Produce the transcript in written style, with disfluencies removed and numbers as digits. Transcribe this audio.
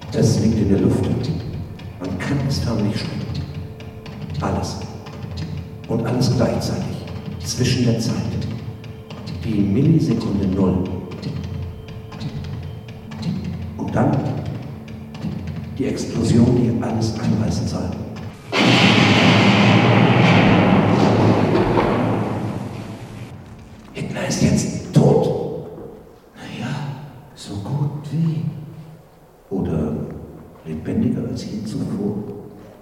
Es liegt in der Luft. Man kann es förmlich schmecken. Alles. Und alles gleichzeitig. Zwischen der Zeit. Die Millisekunde Null. Und dann die Explosion, die alles einreißen soll. Hitler ist jetzt tot. Naja, so gut wie. Oder lebendiger als je zuvor.